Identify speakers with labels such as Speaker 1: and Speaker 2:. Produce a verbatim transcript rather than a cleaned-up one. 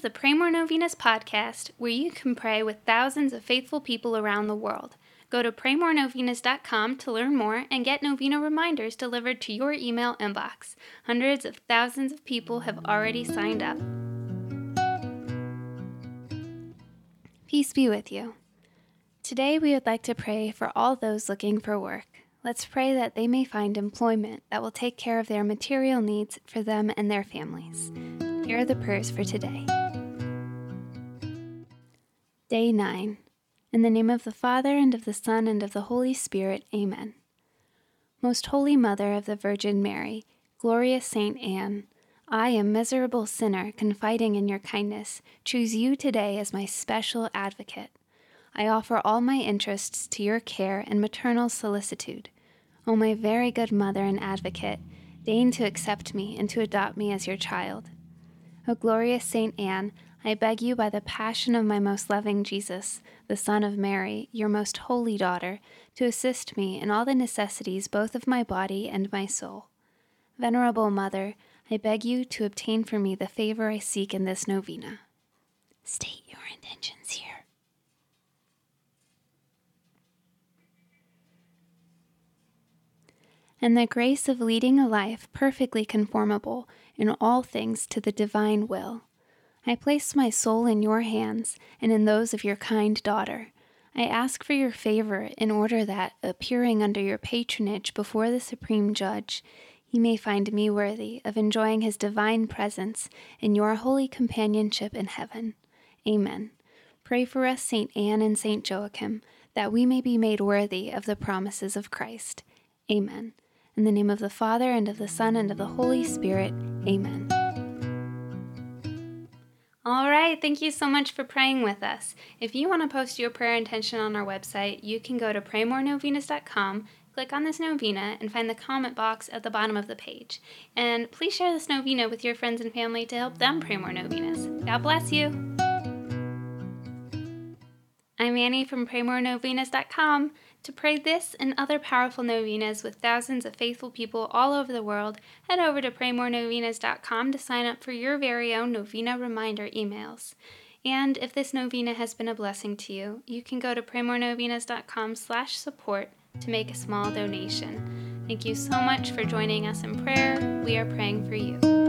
Speaker 1: the Pray More Novenas podcast, where you can pray with thousands of faithful people around the world. Go to pray more novenas dot com to learn more and get novena reminders delivered to your email inbox. Hundreds of thousands of people have already signed up. Peace be with you. Today we would like to pray for all those looking for work. Let's pray that they may find employment that will take care of their material needs for them and their families. Here are the prayers for today. Day nine. In the name of the Father, and of the Son, and of the Holy Spirit. Amen. Most Holy Mother of the Virgin Mary, glorious Saint Anne, I, a miserable sinner, confiding in your kindness, choose you today as my special advocate. I offer all my interests to your care and maternal solicitude. O my very good Mother and Advocate, deign to accept me and to adopt me as your child. O glorious Saint Anne, I beg you by the passion of my most loving Jesus, the Son of Mary, your most holy daughter, to assist me in all the necessities both of my body and my soul. Venerable Mother, I beg you to obtain for me the favor I seek in this novena. State your intentions here. And the grace of leading a life perfectly conformable in all things to the divine will. I place my soul in your hands and in those of your kind daughter. I ask for your favor in order that, appearing under your patronage before the Supreme Judge, he may find me worthy of enjoying his divine presence in your holy companionship in heaven. Amen. Pray for us, Saint Anne and Saint Joachim, that we may be made worthy of the promises of Christ. Amen. In the name of the Father, and of the Son, and of the Holy Spirit. Amen. All right, thank you so much for praying with us. If you want to post your prayer intention on our website, you can go to pray more novenas dot com, click on this novena, and find the comment box at the bottom of the page. And please share this novena with your friends and family to help them pray more novenas. God bless you. I'm Annie from pray more novenas dot com. To pray this and other powerful novenas with thousands of faithful people all over the world, head over to pray more novenas dot com to sign up for your very own novena reminder emails. And if this novena has been a blessing to you, you can go to pray more novenas dot com slash support to make a small donation. Thank you so much for joining us in prayer. We are praying for you.